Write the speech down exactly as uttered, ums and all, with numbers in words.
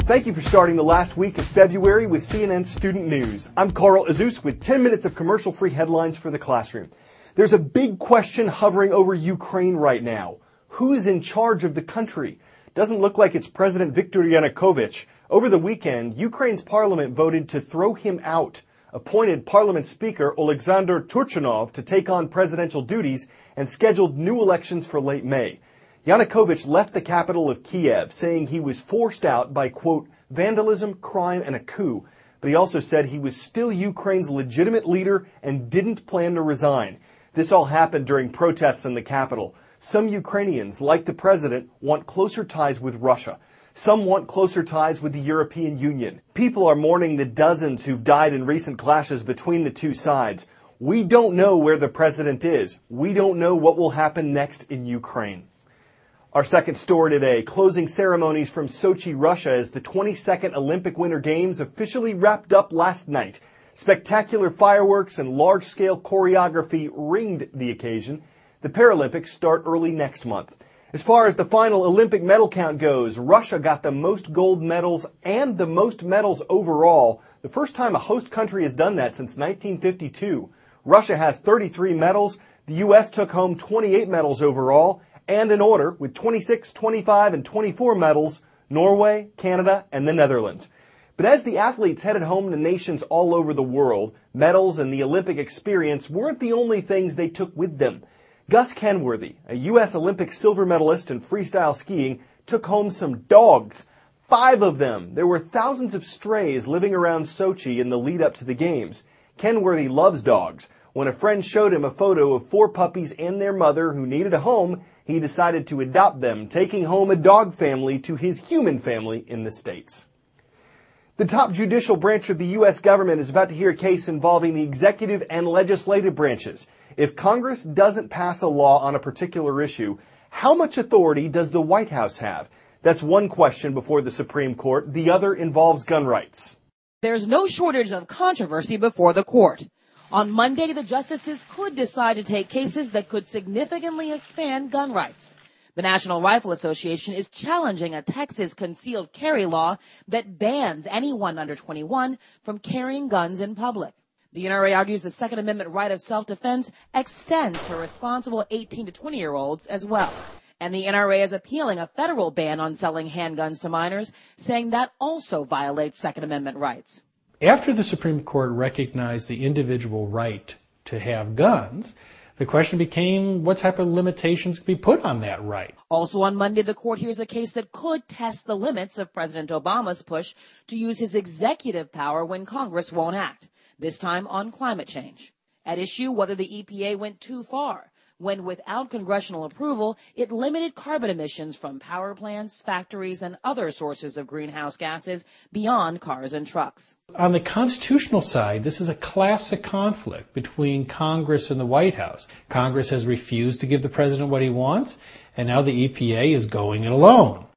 Thank you for starting the last week of February with C N N Student News. I'm Carl Azus with ten minutes of commercial-free headlines for the classroom. There's a big question hovering over Ukraine right now. Who is in charge of the country? Doesn't look like it's President Viktor Yanukovych. Over the weekend, Ukraine's parliament voted to throw him out, appointed Parliament Speaker Oleksandr Turchinov to take on presidential duties, and scheduled new elections for late May. Yanukovych left the capital of Kiev, saying he was forced out by, quote, vandalism, crime, and a coup. But he also said he was still Ukraine's legitimate leader and didn't plan to resign. This all happened during protests in the capital. Some Ukrainians, like the president, want closer ties with Russia. Some want closer ties with the European Union. People are mourning the dozens who've died in recent clashes between the two sides. We don't know where the president is. We don't know what will happen next in Ukraine. Our second story today, closing ceremonies from Sochi, Russia, as the twenty-second Olympic Winter Games officially wrapped up last night. Spectacular fireworks and large-scale choreography ringed the occasion. The Paralympics start early next month. As far as the final Olympic medal count goes, Russia got the most gold medals and the most medals overall. The first time a host country has done that since nineteen fifty-two. Russia has thirty-three medals. The U S took home twenty-eight medals overall. And in order, with twenty-six, twenty-five, and twenty-four medals, Norway, Canada, and the Netherlands. But as the athletes headed home to nations all over the world, medals and the Olympic experience weren't the only things they took with them. Gus Kenworthy, a U S Olympic silver medalist in freestyle skiing, took home some dogs. Five of them. There were thousands of strays living around Sochi in the lead up to the games. Kenworthy loves dogs. When a friend showed him a photo of four puppies and their mother who needed a home, he decided to adopt them, taking home a dog family to his human family in the States. The top judicial branch of the U S government is about to hear a case involving the executive and legislative branches. If Congress doesn't pass a law on a particular issue, how much authority does the White House have? That's one question before the Supreme Court. The other involves gun rights. There's no shortage of controversy before the court. On Monday, the justices could decide to take cases that could significantly expand gun rights. The National Rifle Association is challenging a Texas concealed carry law that bans anyone under twenty-one from carrying guns in public. The N R A argues the Second Amendment right of self-defense extends to responsible eighteen to twenty-year-olds as well. And the N R A is appealing a federal ban on selling handguns to minors, saying that also violates Second Amendment rights. After the Supreme Court recognized the individual right to have guns, the question became what type of limitations could be put on that right. Also on Monday, the court hears a case that could test the limits of President Obama's push to use his executive power when Congress won't act, this time on climate change. At issue, whether the E P A went too far when, without congressional approval, it limited carbon emissions from power plants, factories, and other sources of greenhouse gases beyond cars and trucks. On the constitutional side, this is a classic conflict between Congress and the White House. Congress has refused to give the president what he wants, and now the E P A is going it alone.